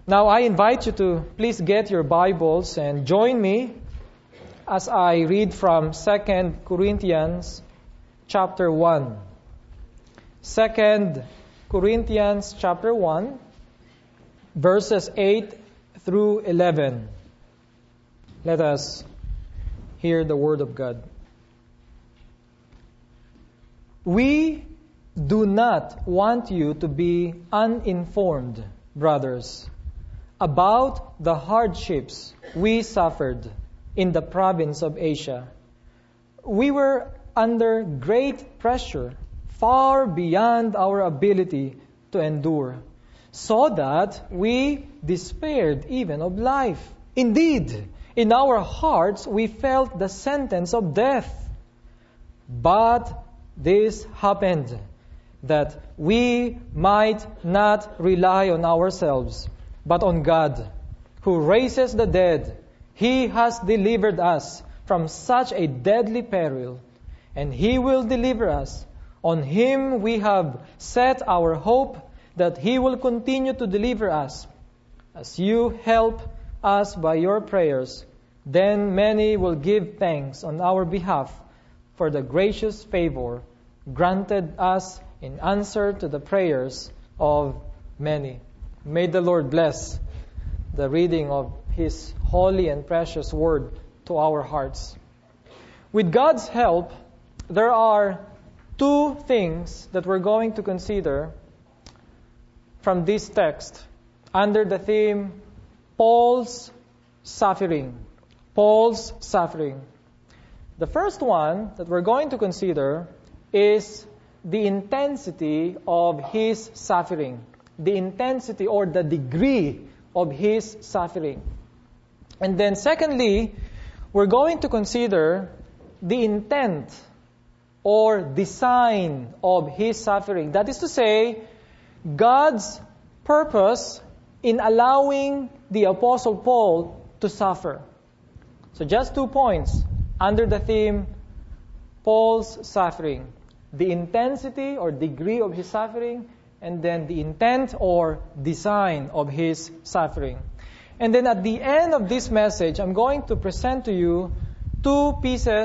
Now I invite you to please get your Bibles and join me as I read from 2 Corinthians chapter 1. 2 Corinthians chapter 1, verses 8 through 11. Let us hear the Word of God. We do not want you to be uninformed, brothers, about the hardships we suffered in the province of Asia. We were under great pressure, far beyond our ability to endure, so that we despaired even of life. Indeed, in our hearts we felt the sentence of death. But this happened that we might not rely on ourselves, but on God, who raises the dead. He has delivered us from such a deadly peril, and He will deliver us. On Him we have set our hope that He will continue to deliver us. As you help us by your prayers, then many will give thanks on our behalf for the gracious favor granted us in answer to the prayers of many. May the Lord bless the reading of His holy and precious Word to our hearts. With God's help, there are two things that we're going to consider from this text under the theme, Paul's suffering. Paul's suffering. The first one that we're going to consider is the intensity of his suffering. The intensity or the degree of his suffering. And then secondly, we're going to consider the intent or design of his suffering. That is to say, God's purpose in allowing the Apostle Paul to suffer. So just 2 points under the theme, Paul's suffering. The intensity or degree of his suffering, and then the intent or design of his suffering. And then at the end of this message, I'm going to present to you two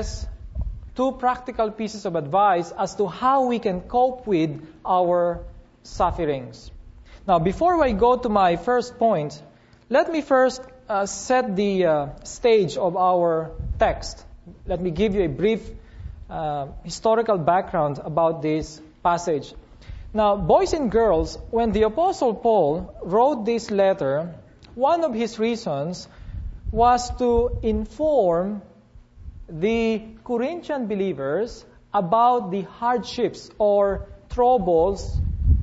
practical pieces of advice as to how we can cope with our sufferings. Now, before I go to my first point, let me first set the stage of our text. Let me give you a brief historical background about this passage. Now, boys and girls, when the Apostle Paul wrote this letter, one of his reasons was to inform the Corinthian believers about the hardships or troubles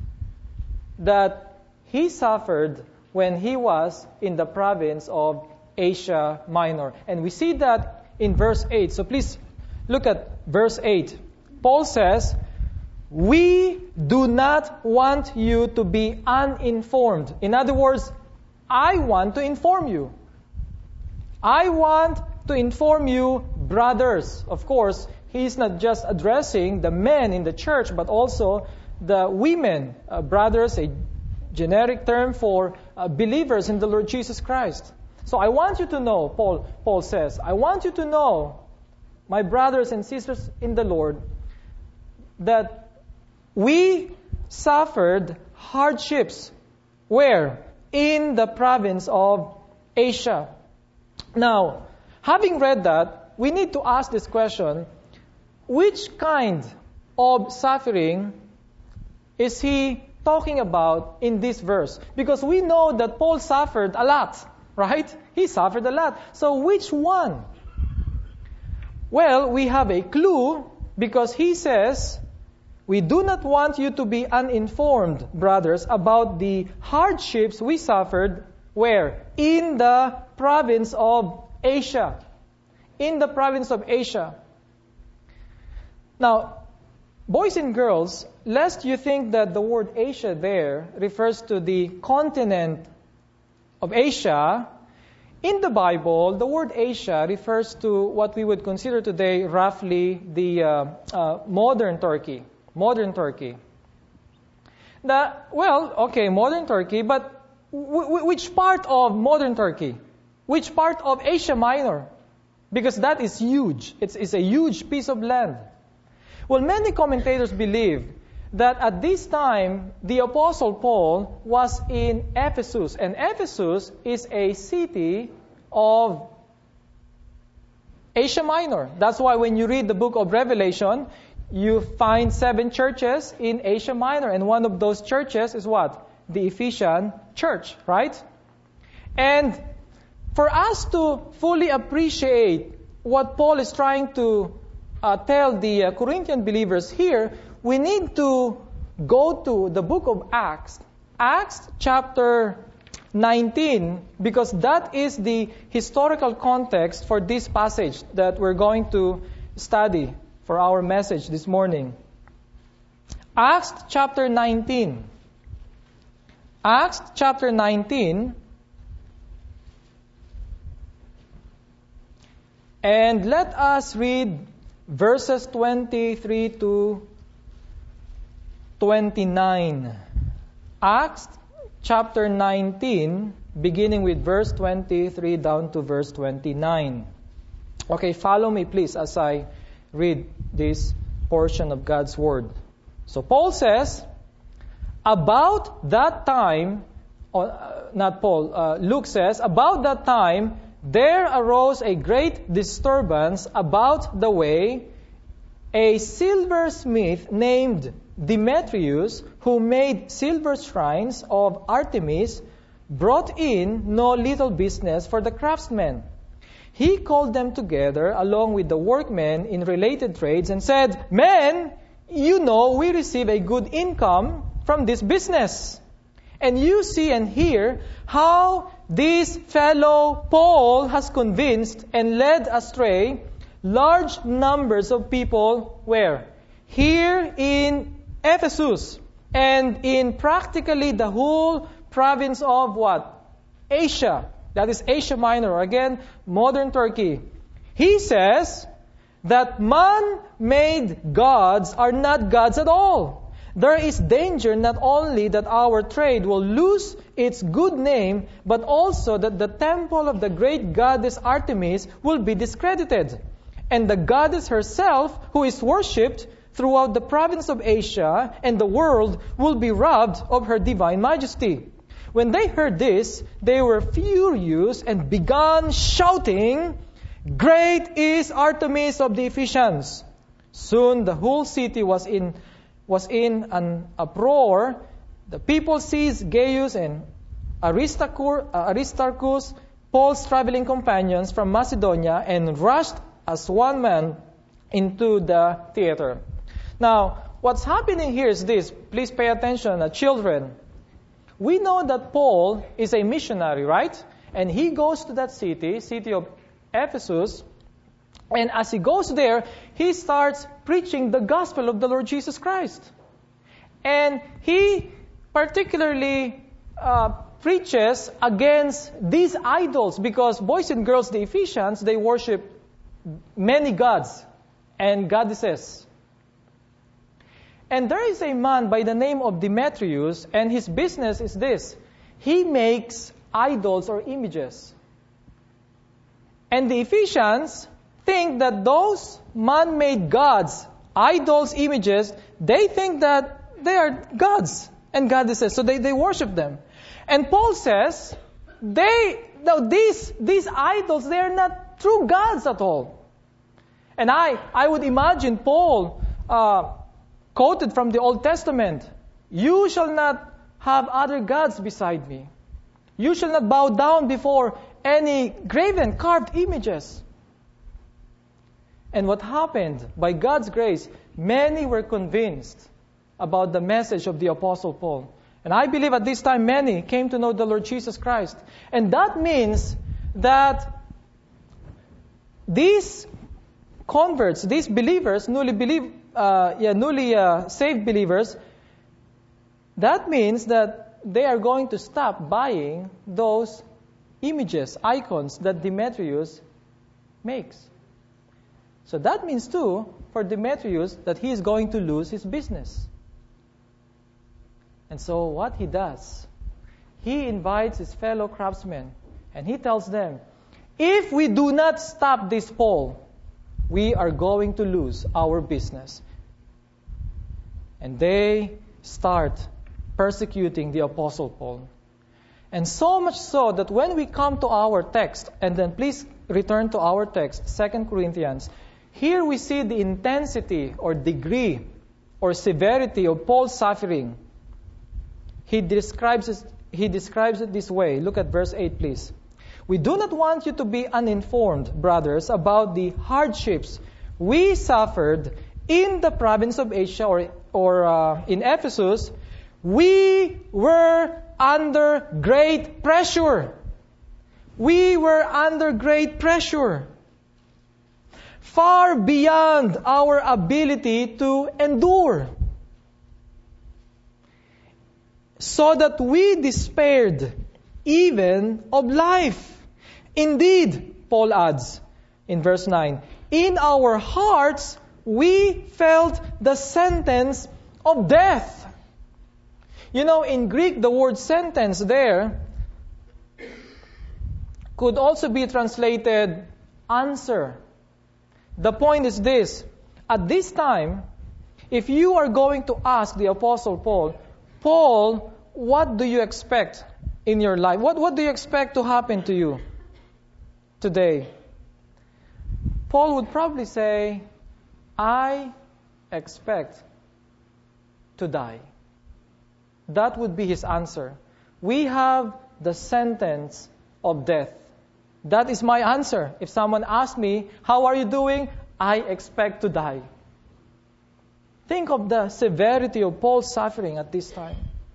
that he suffered when he was in the province of Asia Minor. And we see that in verse 8. So please look at verse 8. Paul says, "We do not want you to be uninformed." In other words, I want to inform you. I want to inform you, brothers. Of course, he's not just addressing the men in the church, but also the women. Brothers, a generic term for believers in the Lord Jesus Christ. So I want you to know, Paul says, I want you to know, my brothers and sisters in the Lord, that we suffered hardships. Where? In the province of Asia. Now, having read that, we need to ask this question, which kind of suffering is he talking about in this verse? Because we know that Paul suffered a lot, right? He suffered a lot. So which one? Well, we have a clue because he says, "We do not want you to be uninformed, brothers, about the hardships we suffered." Where? In the province of Asia. In the province of Asia. Now, boys and girls, lest you think that the word Asia there refers to the continent of Asia, in the Bible, the word Asia refers to what we would consider today roughly the modern Turkey. Modern Turkey. Modern Turkey, but Which part of modern Turkey? Which part of Asia Minor? Because that is huge. It's a huge piece of land. Well, many commentators believe that at this time, the Apostle Paul was in Ephesus. And Ephesus is a city of Asia Minor. That's why when you read the book of Revelation, you find 7 churches in Asia Minor. And one of those churches is what? The Ephesian church, right? And for us to fully appreciate what Paul is trying to tell the Corinthian believers here, we need to go to the book of Acts. Acts chapter 19, because that is the historical context for this passage that we're going to study for our message this morning. Acts chapter 19. Acts chapter 19. And let us read verses 23 to 29. Acts chapter 19, beginning with verse 23 down to verse 29. Okay, follow me please as I read this portion of God's Word. So Paul says, about that time, Luke says, about that time, there arose a great disturbance about the way. A silversmith named Demetrius, who made silver shrines of Artemis, brought in no little business for the craftsmen. He called them together along with the workmen in related trades and said, "Men, you know we receive a good income from this business. And you see and hear how this fellow Paul has convinced and led astray large numbers of people where? Here in Ephesus and in practically the whole province of what? Asia. That is Asia Minor. Again, modern Turkey. He says that man-made gods are not gods at all. There is danger not only that our trade will lose its good name, but also that the temple of the great goddess Artemis will be discredited. And the goddess herself, who is worshipped throughout the province of Asia and the world, will be robbed of her divine majesty." When they heard this, they were furious and began shouting, "Great is Artemis of the Ephesians!" Soon the whole city was in an uproar. The people seized Gaius and Aristarchus, Paul's traveling companions from Macedonia, and rushed as one man into the theater. Now, what's happening here is this. Please pay attention, children. We know that Paul is a missionary, right? And he goes to that city of Ephesus, and as he goes there, he starts preaching the gospel of the Lord Jesus Christ. And he particularly preaches against these idols, because boys and girls, the Ephesians, they worship many gods and goddesses. And there is a man by the name of Demetrius, and his business is this. He makes idols or images. And the Ephesians think that those man-made gods, idols, images, they think that they are gods and goddesses, so they worship them. And Paul says, these idols, they are not true gods at all. And I would imagine Paul quoted from the Old Testament, "You shall not have other gods beside me. You shall not bow down before any graven, carved images." And what happened? By God's grace, many were convinced about the message of the Apostle Paul. And I believe at this time many came to know the Lord Jesus Christ. And that means that these converts, these believers, newly saved believers, that means that they are going to stop buying those images, icons that Demetrius makes. So that means too, for Demetrius, that he is going to lose his business. And so what he does, he invites his fellow craftsmen and he tells them, if we do not stop this Paul, we are going to lose our business. And they start persecuting the Apostle Paul. And so much so that when we come to our text, and then please return to our text, 2 Corinthians, here we see the intensity or degree or severity of Paul's suffering. He describes it this way. Look at verse 8, please. We do not want you to be uninformed, brothers, about the hardships we suffered in the province of Asia or in Ephesus. We were under great pressure. We were under great pressure. Far beyond our ability to endure. So that we despaired even of life. Indeed, Paul adds in verse 9, in our hearts we felt the sentence of death. You know, in Greek, the word sentence there could also be translated answer. The point is this. At this time, if you are going to ask the Apostle Paul, Paul, what do you expect in your life? What do you expect to happen to you today? Paul would probably say, I expect to die. That would be his answer. We have the sentence of death. That is my answer. If someone asks me, how are you doing? I expect to die. Think of the severity of Paul's suffering at this time.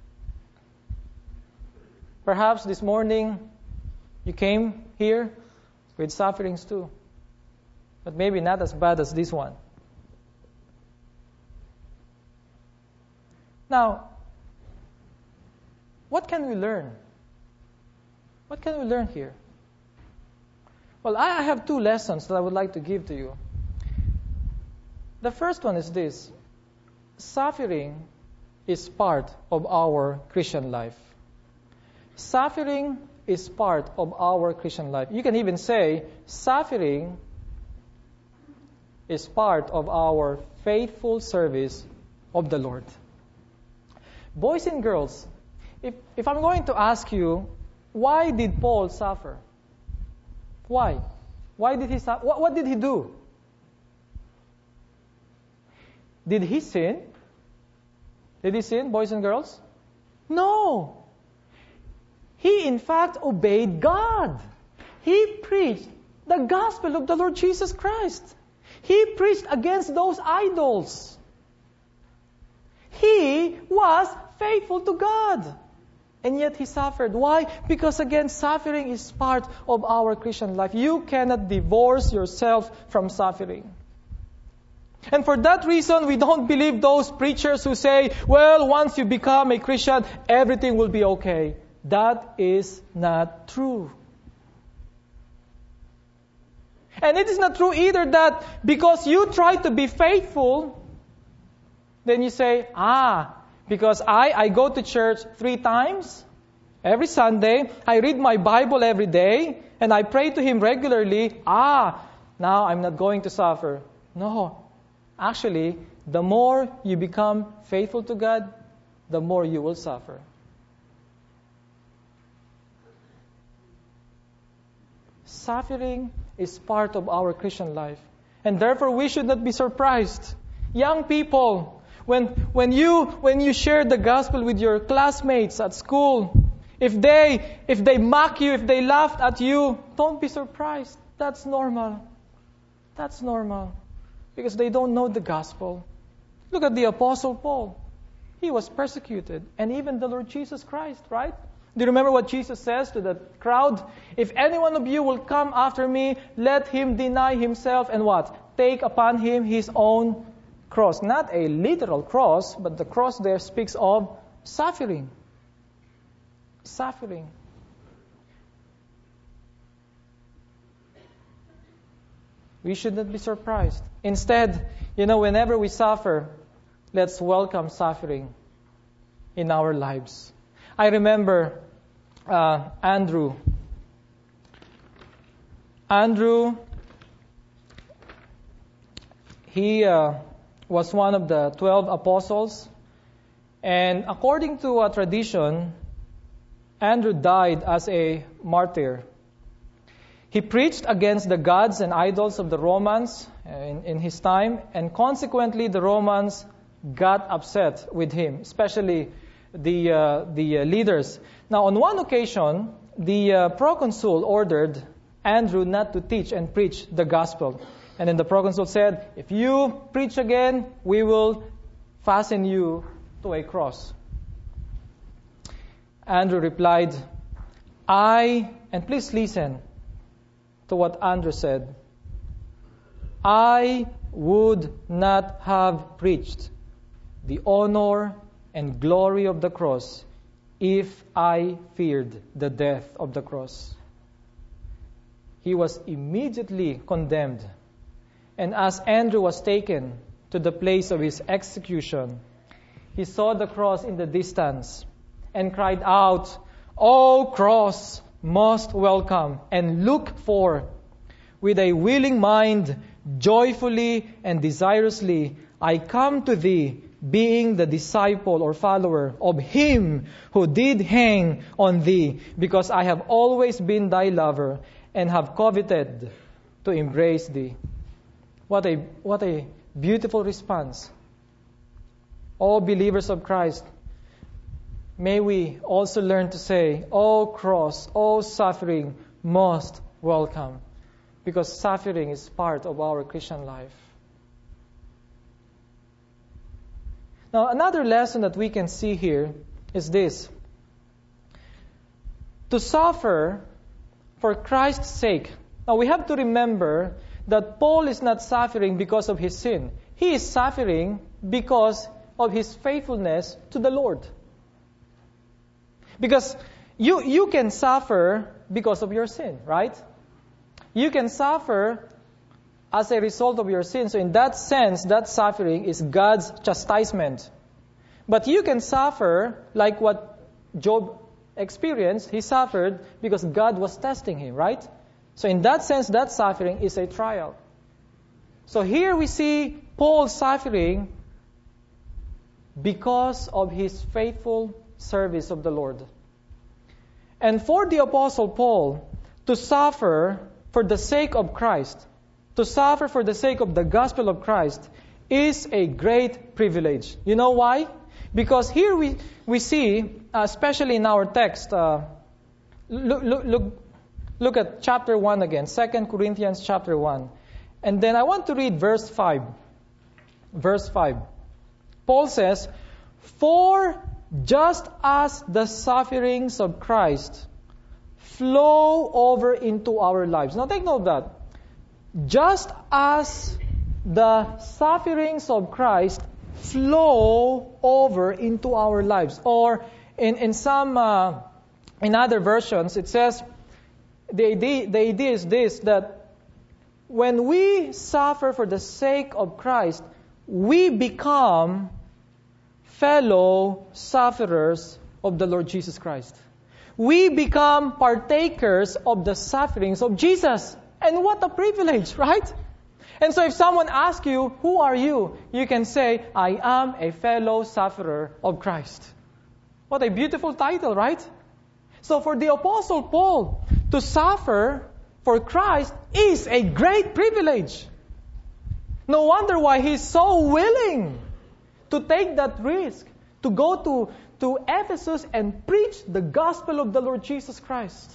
Perhaps this morning you came here with sufferings too. But maybe not as bad as this one. Now, what can we learn? What can we learn here? Well, I have two lessons that I would like to give to you. The first one is this. Suffering is part of our Christian life. Suffering is part of our Christian life. You can even say, suffering is part of our faithful service of the Lord. Boys and girls, if I'm going to ask you, why did Paul suffer? Why? Why did he suffer? What did he do? Did he sin? Did he sin, boys and girls? No. He, in fact, obeyed God. He preached the gospel of the Lord Jesus Christ. He preached against those idols. He was faithful to God. And yet he suffered. Why? Because again, suffering is part of our Christian life. You cannot divorce yourself from suffering. And for that reason, we don't believe those preachers who say, well, once you become a Christian, everything will be okay. That is not true. And it is not true either that because you try to be faithful, then you say, because I go to church 3 times every Sunday, I read my Bible every day, and I pray to Him regularly, now I'm not going to suffer. No. Actually, the more you become faithful to God, the more you will suffer. Suffering is part of our Christian life. And therefore, we should not be surprised. Young people, when you share the gospel with your classmates at school, if they mock you, if they laughed at you, don't be surprised. That's normal. That's normal. Because they don't know the gospel. Look at the Apostle Paul. He was persecuted. And even the Lord Jesus Christ, right? Do you remember what Jesus says to the crowd? If any one of you will come after me, let him deny himself and what? Take upon him his own cross. Not a literal cross, but the cross there speaks of suffering. Suffering. We should not be surprised. Instead, whenever we suffer, let's welcome suffering in our lives. I remember Andrew. Andrew, he was one of the 12 apostles. And according to a tradition, Andrew died as a martyr. He preached against the gods and idols of the Romans in his time, and consequently the Romans got upset with him, especially the leaders. Now, on one occasion, the proconsul ordered Andrew not to teach and preach the gospel. And then the proconsul said, if you preach again, we will fasten you to a cross. Andrew replied, and please listen to what Andrew said, I would not have preached the honor and glory of the cross if I feared the death of the cross. He was immediately condemned. And as Andrew was taken to the place of his execution, he saw the cross in the distance and cried out, O cross, most welcome, and look for, with a willing mind, joyfully and desirously, I come to thee, being the disciple or follower of him who did hang on thee, because I have always been thy lover, and have coveted to embrace thee. What a beautiful response. All believers of Christ, may we also learn to say, O cross, O suffering, most welcome. Because suffering is part of our Christian life. Now, another lesson that we can see here is this. To suffer for Christ's sake. Now, we have to remember that Paul is not suffering because of his sin. He is suffering because of his faithfulness to the Lord. Because you can suffer because of your sin, right? You can suffer as a result of your sin. So in that sense, that suffering is God's chastisement. But you can suffer like what Job experienced. He suffered because God was testing him, right? So in that sense, that suffering is a trial. So here we see Paul suffering because of his faithful service of the Lord. And for the Apostle Paul to suffer for the sake of Christ, to suffer for the sake of the gospel of Christ, is a great privilege. You know why? Because here we see, especially in our text, look at chapter 1 again, 2 Corinthians chapter 1. And then I want to read verse 5. Verse 5. Paul says, for just as the sufferings of Christ flow over into our lives. Now take note of that. Just as the sufferings of Christ flow over into our lives. Or in other versions, it says, the idea is this, that when we suffer for the sake of Christ, we become fellow sufferers of the Lord Jesus Christ. We become partakers of the sufferings of Jesus. And what a privilege, right? And so if someone asks you, who are you? You can say, I am a fellow sufferer of Christ. What a beautiful title, right? So for the Apostle Paul, to suffer for Christ is a great privilege. No wonder why he's so willing to take that risk, to go to Ephesus and preach the gospel of the Lord Jesus Christ.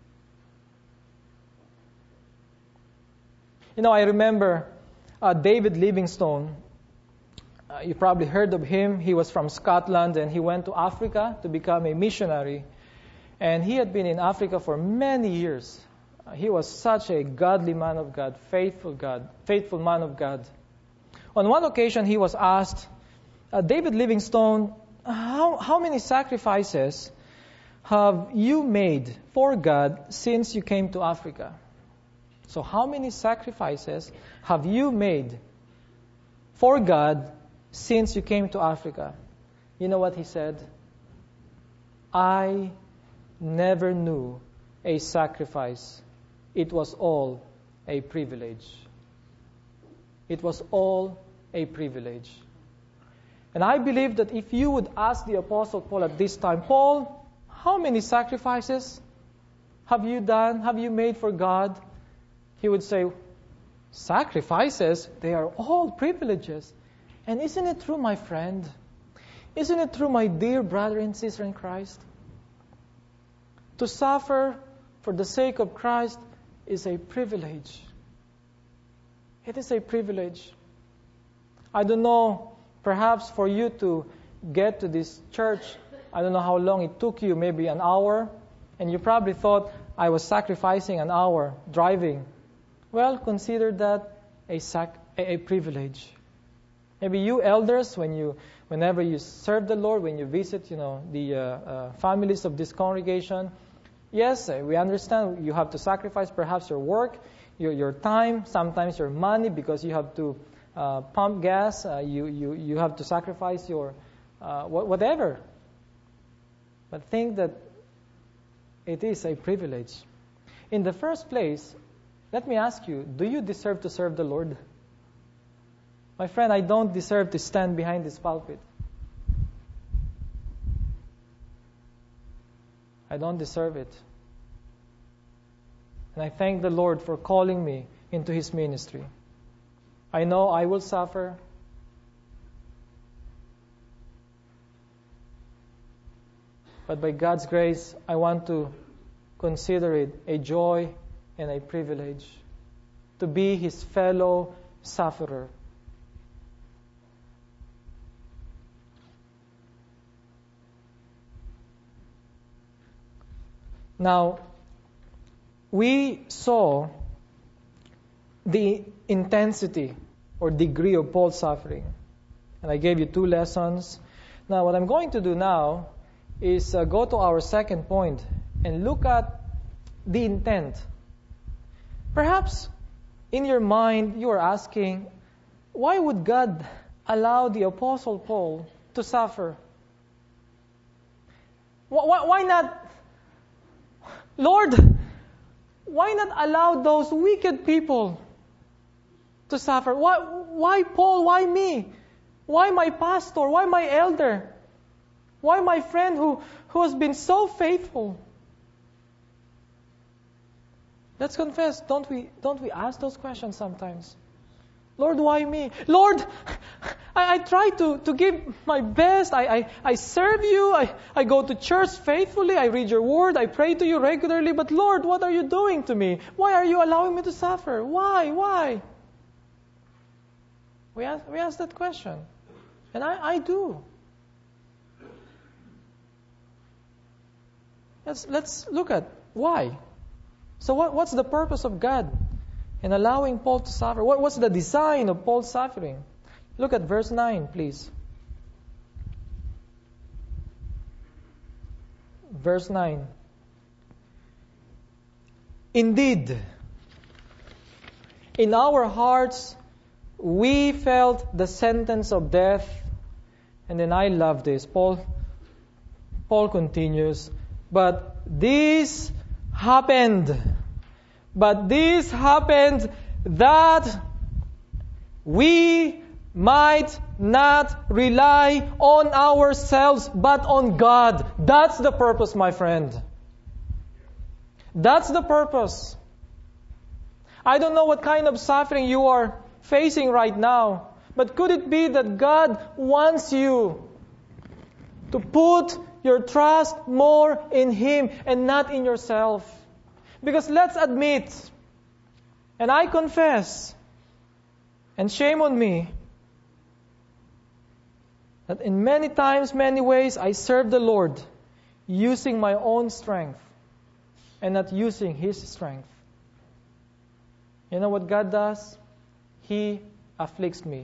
You know, I remember David Livingstone. You probably heard of him. He was from Scotland and he went to Africa to become a missionary. And he had been in Africa for many years. He was such a godly man of God, faithful man of God. On one occasion, he was asked, David Livingstone, how many sacrifices have you made for God since you came to Africa? So how many sacrifices have you made for God since you came to Africa? You know what he said? I never knew a sacrifice. It was all a privilege. It was all a privilege. And I believe that if you would ask the Apostle Paul at this time, Paul, how many sacrifices have you done? Have you made for God? He would say, sacrifices? They are all privileges. And isn't it true, my friend? Isn't it true, my dear brother and sister in Christ? To suffer for the sake of Christ is a privilege. It is a privilege. I don't know, perhaps for you to get to this church, I don't know how long it took you, maybe an hour, and you probably thought I was sacrificing an hour driving. Well, consider that a privilege. Maybe you elders, whenever you serve the Lord, when you visit, the families of this congregation, yes, we understand you have to sacrifice perhaps your work, your time, sometimes your money, because you have to pump gas. You have to sacrifice your whatever. But think that it is a privilege. In the first place, let me ask you, do you deserve to serve the Lord? My friend, I don't deserve to stand behind this pulpit. I don't deserve it. And I thank the Lord for calling me into His ministry. I know I will suffer. But by God's grace, I want to consider it a joy and a privilege to be His fellow sufferer. Now, we saw the intensity or degree of Paul's suffering. And I gave you 2 lessons. Now, what I'm going to do now is go to our second point and look at the intent. Perhaps in your mind you are asking, why would God allow the Apostle Paul to suffer? Why not, Lord, why not allow those wicked people to suffer? Why Paul? Why me? Why my pastor? Why my elder? Why my friend who has been so faithful? Let's confess, don't we ask those questions sometimes? Lord, why me? Lord, I try to give my best. I serve you. I go to church faithfully. I read your word. I pray to you regularly. But Lord, what are you doing to me? Why are you allowing me to suffer? Why? We ask that question. And I do. Let's look at why. So what's the purpose of God in allowing Paul to suffer? What's the design of Paul's suffering? Look at verse 9, please. Verse 9. Indeed, in our hearts we felt the sentence of death. And then I love this. Paul continues, but this happened that we might not rely on ourselves but on God. That's the purpose, my friend. That's the purpose. I don't know what kind of suffering you are facing right now, but could it be that God wants you to put your trust more in Him and not in yourself? Because let's admit, and I confess, and shame on me, that in many times, many ways, I serve the Lord using my own strength and not using His strength. You know what God does? He afflicts me.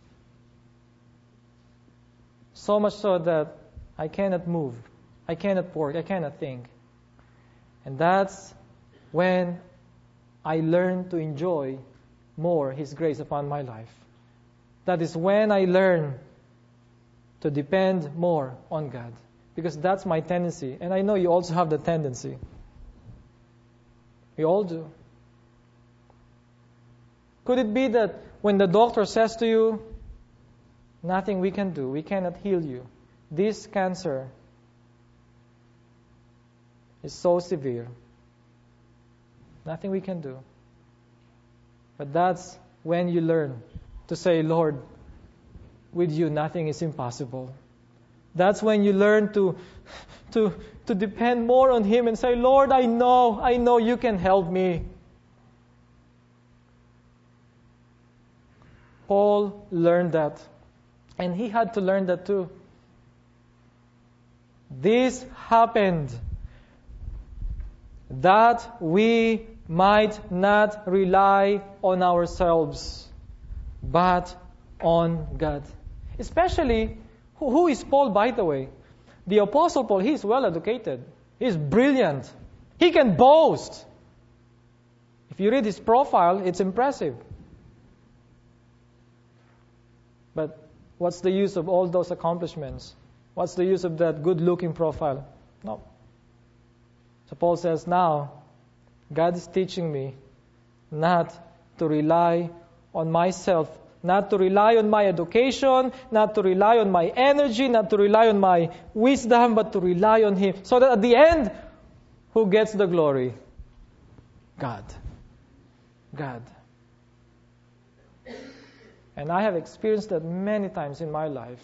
So much so that I cannot move, I cannot work, I cannot think. And that's when I learn to enjoy more His grace upon my life. That is when I learn to depend more on God. Because that's my tendency. And I know you also have the tendency. We all do. Could it be that when the doctor says to you, nothing we can do, we cannot heal you, this cancer is so severe, nothing we can do. But that's when you learn to say, Lord, with you nothing is impossible. That's when you learn to depend more on Him and say, Lord, I know you can help me. Paul learned that. And he had to learn that too. This happened that we might not rely on ourselves, but on God. Especially, who is Paul, by the way? The Apostle Paul, he is well educated. He is brilliant. He can boast. If you read his profile, it's impressive. But what's the use of all those accomplishments? What's the use of that good-looking profile? No. So Paul says, now, God is teaching me not to rely on myself, not to rely on my education, not to rely on my energy, not to rely on my wisdom, but to rely on Him. So that at the end, who gets the glory? God. God. And I have experienced that many times in my life.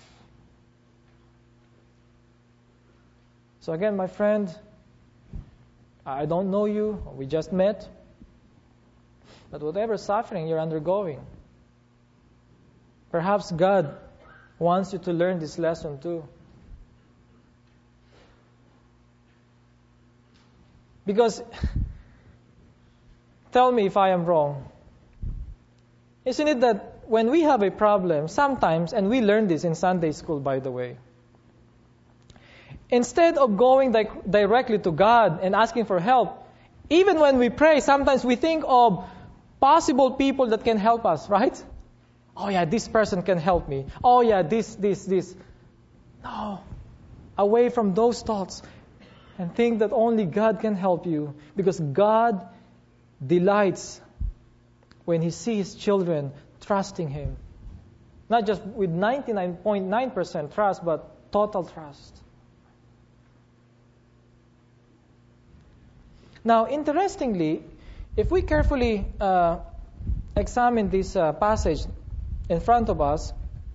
So again, my friend, I don't know you, we just met, but whatever suffering you're undergoing, perhaps God wants you to learn this lesson too. Because, tell me if I am wrong, isn't it that when we have a problem, sometimes, and we learn this in Sunday school, by the way, instead of going directly to God and asking for help, even when we pray, sometimes we think of possible people that can help us, right? Oh yeah, this person can help me. Oh yeah, this. No. Away from those thoughts and think that only God can help you, because God delights when He sees His children trusting Him. Not just with 99.9% trust, but total trust. Now, interestingly, if we carefully examine this passage in front of us,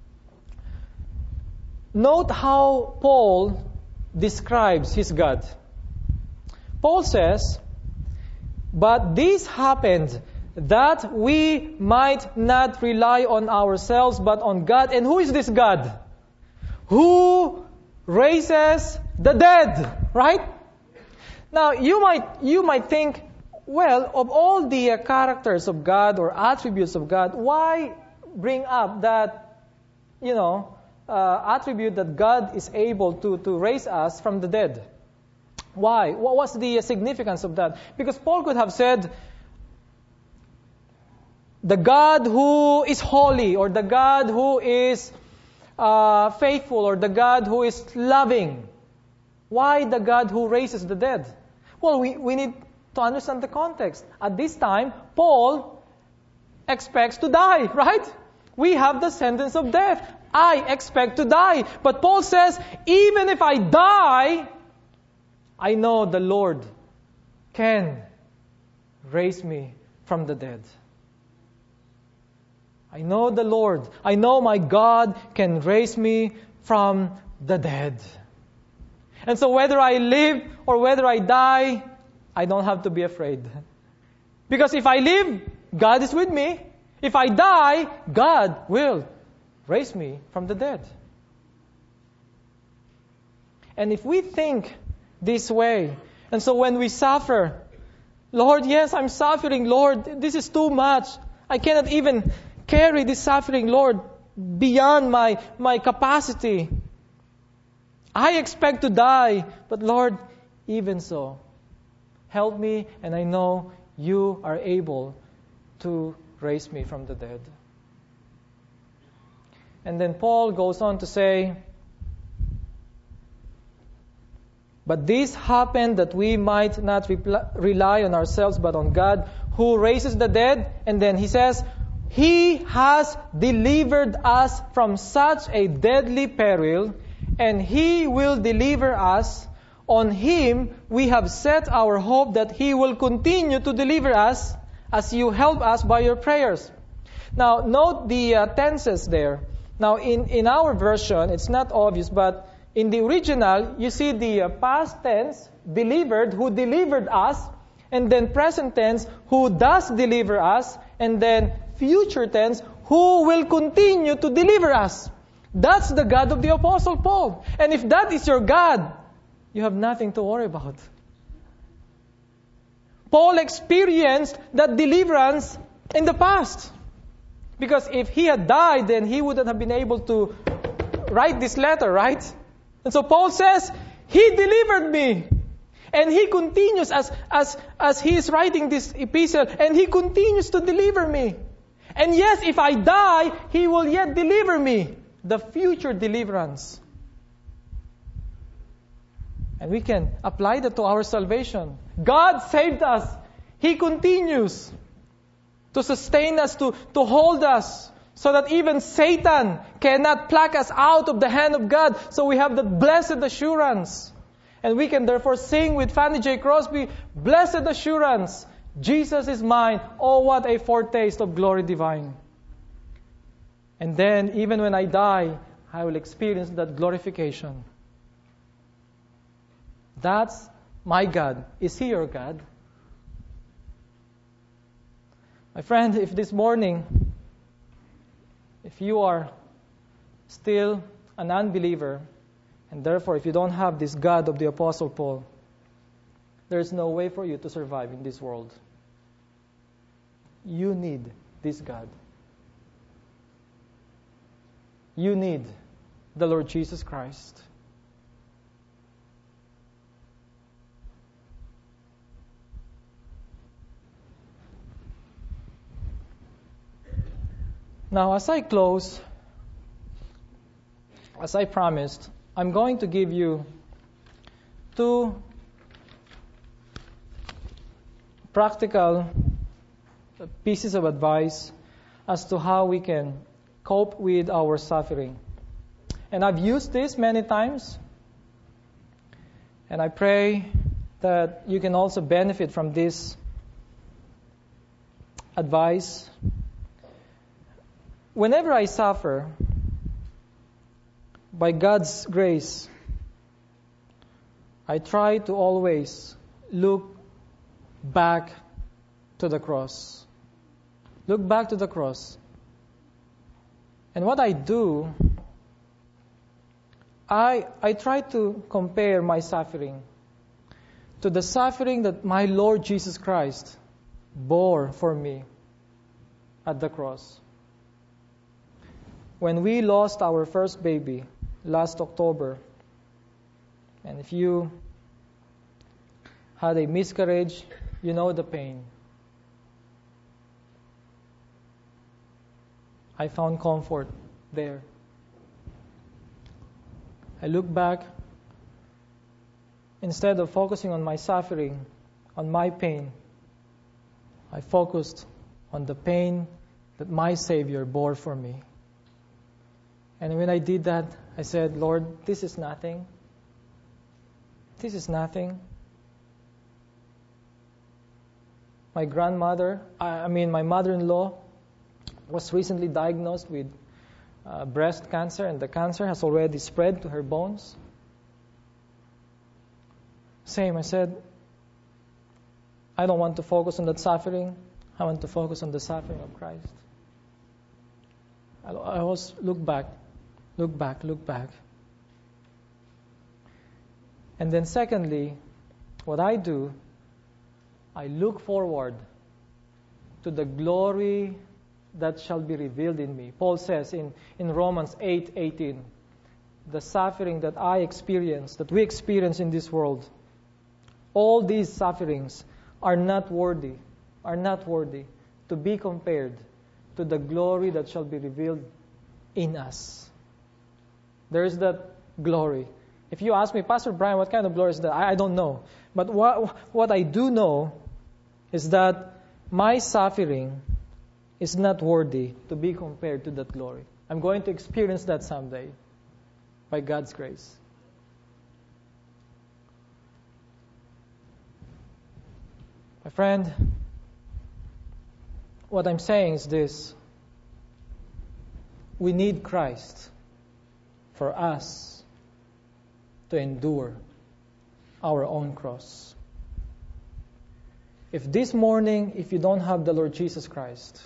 note how Paul describes his God. Paul says, but this happened that we might not rely on ourselves, but on God. And who is this God? Who raises the dead, right? Now, you might think, well, of all the characters of God or attributes of God, why bring up that, attribute that God is able to raise us from the dead? Why? What was the significance of that? Because Paul could have said, the God who is holy, or the God who is faithful, or the God who is loving. Why the God who raises the dead? Well, we need to understand the context. At this time, Paul expects to die, right? We have the sentence of death. I expect to die. But Paul says, even if I die, I know the Lord can raise me from the dead. I know the Lord. I know my God can raise me from the dead. And so whether I live or whether I die, I don't have to be afraid. Because if I live, God is with me. If I die, God will raise me from the dead. And if we think this way, and so when we suffer, Lord, yes, I'm suffering. Lord, this is too much. I cannot even carry this suffering, Lord, beyond my capacity. I expect to die, but Lord, even so, help me, and I know you are able to raise me from the dead. And then Paul goes on to say, But this happened that we might not rely on ourselves but on God, who raises the dead. And then he says, He has delivered us from such a deadly peril, and He will deliver us. On Him we have set our hope that He will continue to deliver us as you help us by your prayers. Now, note the tenses there. Now, in our version, it's not obvious, but in the original, you see the past tense, delivered, who delivered us, and then present tense, who does deliver us, and then future tense, who will continue to deliver us. That's the God of the Apostle Paul. And if that is your God, you have nothing to worry about. Paul experienced that deliverance in the past. Because if he had died, then he wouldn't have been able to write this letter, right? And so Paul says, He delivered me. And he continues as he is writing this epistle, and he continues to deliver me. And yes, if I die, He will yet deliver me. The future deliverance. And we can apply that to our salvation. God saved us. He continues to sustain us, to hold us, so that even Satan cannot pluck us out of the hand of God. So we have that blessed assurance. And we can therefore sing with Fanny J. Crosby, Blessed assurance, Jesus is mine. Oh, what a foretaste of glory divine. And then, even when I die, I will experience that glorification. That's my God. Is He your God? My friend, if this morning, if you are still an unbeliever, and therefore if you don't have this God of the Apostle Paul, there is no way for you to survive in this world. You need this God. You need the Lord Jesus Christ. Now, as I close, as I promised, I'm going to give you 2 practical pieces of advice as to how we can cope with our suffering. And I've used this many times, and I pray that you can also benefit from this advice. Whenever I suffer, by God's grace, I try to always look back to the cross. Look back to the cross. And what I do, I try to compare my suffering to the suffering that my Lord Jesus Christ bore for me at the cross. When we lost our first baby last October, and if you had a miscarriage, you know the pain. I found comfort there. I look back, instead of focusing on my suffering, on my pain, I focused on the pain that my Savior bore for me. And when I did that, I said, Lord, this is nothing. This is nothing. My mother-in-law was recently diagnosed with breast cancer, and the cancer has already spread to her bones. Same, I said, I don't want to focus on that suffering. I want to focus on the suffering of Christ. I always look back. And then secondly, what I do, I look forward to the glory that shall be revealed in me. Paul says in Romans 8:18, the suffering that I experience, that we experience in this world, all these sufferings are not worthy to be compared to the glory that shall be revealed in us. There is that glory If you ask me, Pastor Brian, what kind of glory is that? I don't know. But what I do know is that my suffering is not worthy to be compared to that glory. I'm going to experience that someday by God's grace. My friend, what I'm saying is this. We need Christ for us to endure our own cross. If this morning, if you don't have the Lord Jesus Christ,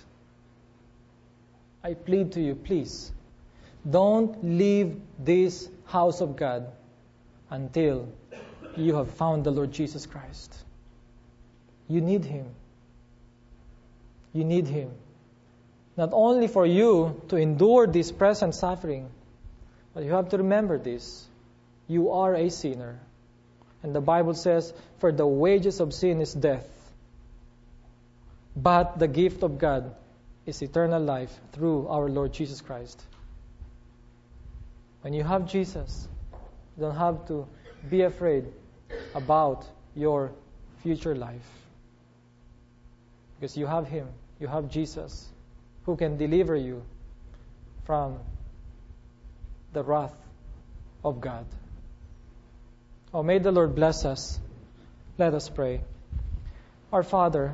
I plead to you, please, don't leave this house of God until you have found the Lord Jesus Christ. You need Him. You need Him. Not only for you to endure this present suffering, but you have to remember this. You are a sinner. And the Bible says, for the wages of sin is death. But the gift of God is eternal life through our Lord Jesus Christ. When you have Jesus, you don't have to be afraid about your future life. Because you have Him, you have Jesus, who can deliver you from the wrath of God. Oh, may the Lord bless us. Let us pray. Our Father,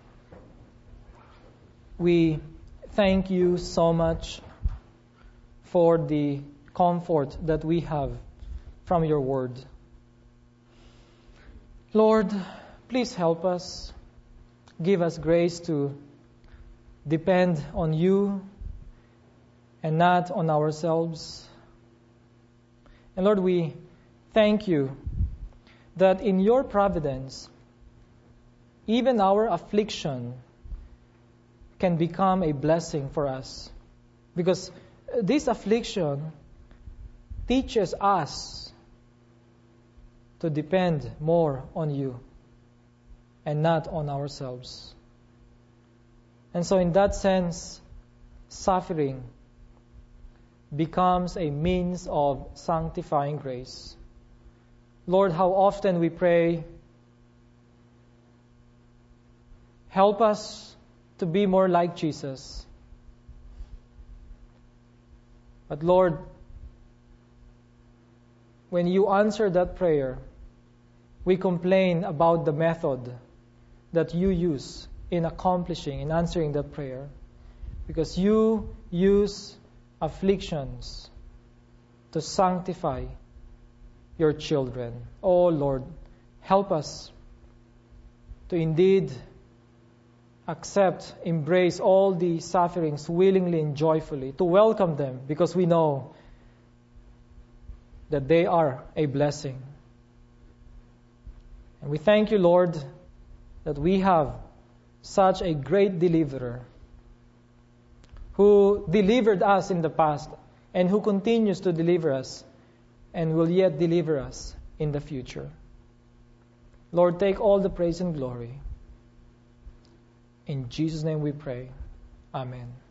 we thank you so much for the comfort that we have from your word. Lord, please help us. Give us grace to depend on you and not on ourselves. And Lord, we thank you that in your providence, even our affliction can become a blessing for us. Because this affliction teaches us to depend more on you and not on ourselves. And so in that sense, suffering becomes a means of sanctifying grace. Lord, how often we pray, help us to be more like Jesus. But Lord, when you answer that prayer, we complain about the method that you use in accomplishing, in answering that prayer. Because you use afflictions to sanctify your children. Oh Lord, help us to indeed accept, embrace all the sufferings willingly and joyfully, to welcome them because we know that they are a blessing. And we thank you, Lord, that we have such a great deliverer who delivered us in the past and who continues to deliver us and will yet deliver us in the future. Lord, take all the praise and glory. In Jesus' name we pray. Amen.